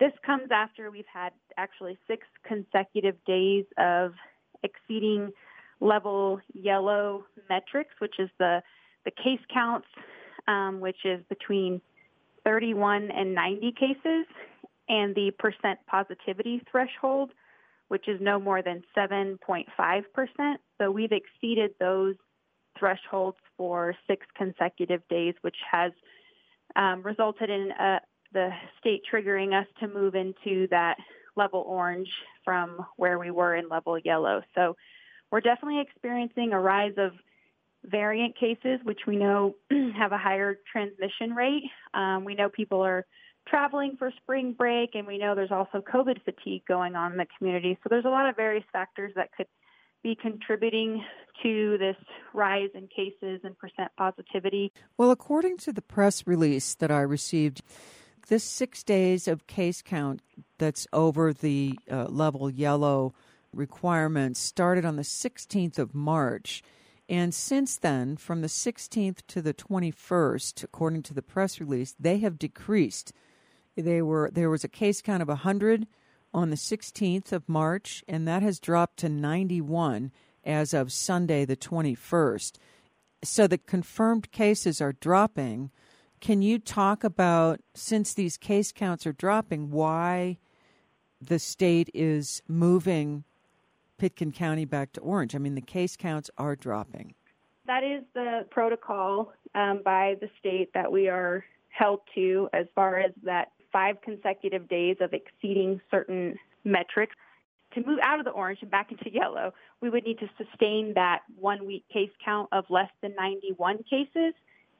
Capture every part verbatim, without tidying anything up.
This comes after we've had actually six consecutive days of exceeding level yellow metrics, which is the, the case counts, um, which is between thirty-one and ninety cases, and the percent positivity threshold, which is no more than seven point five percent. So we've exceeded those thresholds for six consecutive days, which has um, resulted in uh, the state triggering us to move into that level orange from where we were in level yellow. So we're definitely experiencing a rise of variant cases, which we know have a higher transmission rate. Um, we know people are traveling for spring break, and we know there's also COVID fatigue going on in the community. So there's a lot of various factors that could be contributing to this rise in cases and percent positivity. Well, according to the press release that I received, this six days of case count that's over the uh, level yellow requirements started on the sixteenth of March. And since then, from the sixteenth to the twenty-first, according to the press release, they have decreased. They were there was a case count of one hundred on the sixteenth of March, and that has dropped to ninety-one as of Sunday the twenty-first. So the confirmed cases are dropping. Can you talk about, since these case counts are dropping, why the state is moving Pitkin County back to orange? I mean, the case counts are dropping. That is the protocol um, by the state that we are held to, as far as that five consecutive days of exceeding certain metrics. To move out of the orange and back into yellow, we would need to sustain that one-week case count of less than ninety-one cases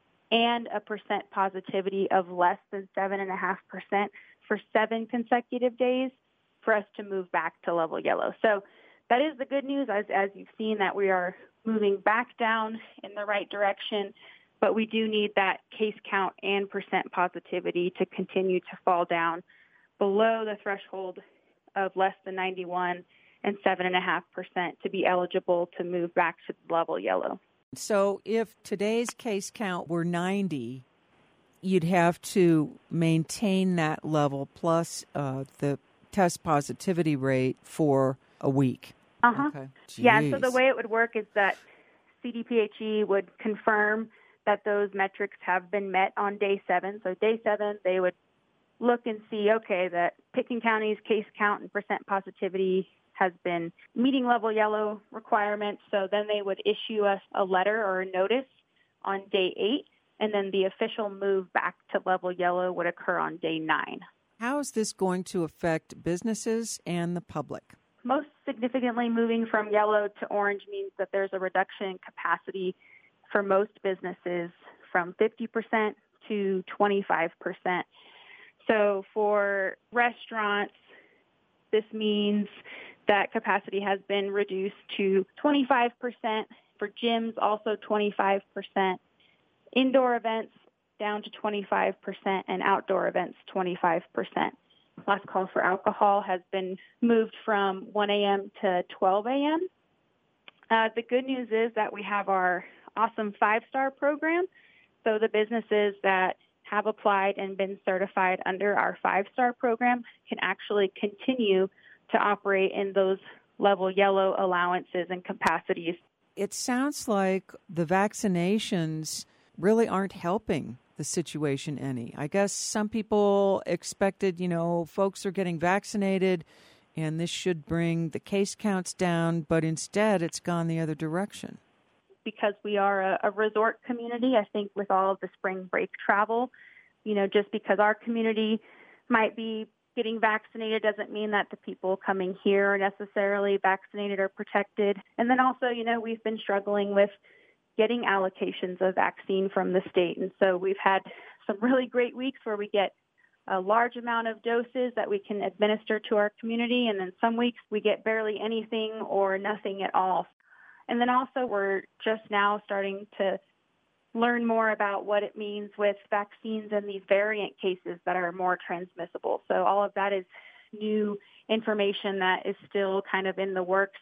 and a percent positivity of less than seven point five percent for seven consecutive days for us to move back to level yellow. So that is the good news, as, as you've seen, that we are moving back down in the right direction, but we do need that case count and percent positivity to continue to fall down below the threshold of less than ninety-one and seven point five percent to be eligible to move back to level yellow. So if today's case count were ninety, you'd have to maintain that level plus uh, the test positivity rate for a week. Uh-huh. Okay. Yeah, so the way it would work is that C D P H E would confirm that those metrics have been met on day seven. So day seven, they would look and see, okay, that Pitkin County's case count and percent positivity has been meeting level yellow requirements. So then they would issue us a letter or a notice on day eight, and then the official move back to level yellow would occur on day nine. How is this going to affect businesses and the public? Most significantly, moving from yellow to orange means that there's a reduction in capacity for most businesses from fifty percent to twenty-five percent. So for restaurants, this means that capacity has been reduced to twenty-five percent. For gyms, also twenty-five percent. Indoor events down to twenty-five percent, and outdoor events twenty-five percent. Last call for alcohol has been moved from one a.m. to twelve a.m. Uh, the good news is that we have our awesome five-star program. So the businesses that have applied and been certified under our five-star program can actually continue to operate in those level yellow allowances and capacities. It sounds like the vaccinations really aren't helping the situation any. I guess some people expected, you know, folks are getting vaccinated and this should bring the case counts down, but instead it's gone the other direction. Because we are a, a resort community, I think with all of the spring break travel, you know, just because our community might be getting vaccinated doesn't mean that the people coming here are necessarily vaccinated or protected. And then also, you know, we've been struggling with getting allocations of vaccine from the state. And so we've had some really great weeks where we get a large amount of doses that we can administer to our community. And then some weeks we get barely anything or nothing at all. And then also we're just now starting to learn more about what it means with vaccines and these variant cases that are more transmissible. So all of that is new information that is still kind of in the works.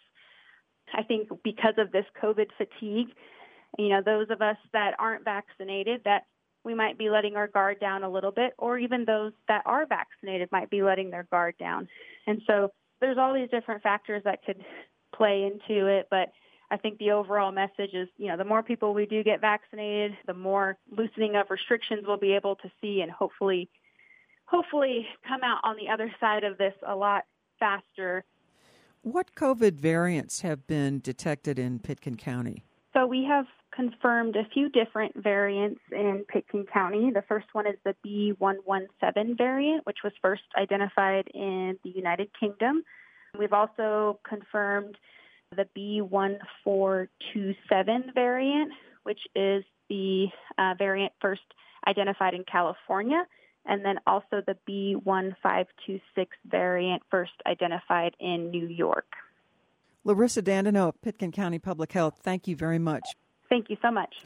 I think because of this COVID fatigue, you know, those of us that aren't vaccinated, that we might be letting our guard down a little bit, or even those that are vaccinated might be letting their guard down. And so there's all these different factors that could play into it, but I think the overall message is, you know, the more people we do get vaccinated, the more loosening of restrictions we'll be able to see, and hopefully, hopefully come out on the other side of this a lot faster. What COVID variants have been detected in Pitkin County? So we have confirmed a few different variants in Pitkin County. The first one is the B one one seven variant, which was first identified in the United Kingdom. We've also confirmed the B one four two seven variant, which is the uh, variant first identified in California, and then also the B one five two six variant first identified in New York. Larissa Dandino, Pitkin County Public Health, thank you very much. Thank you so much.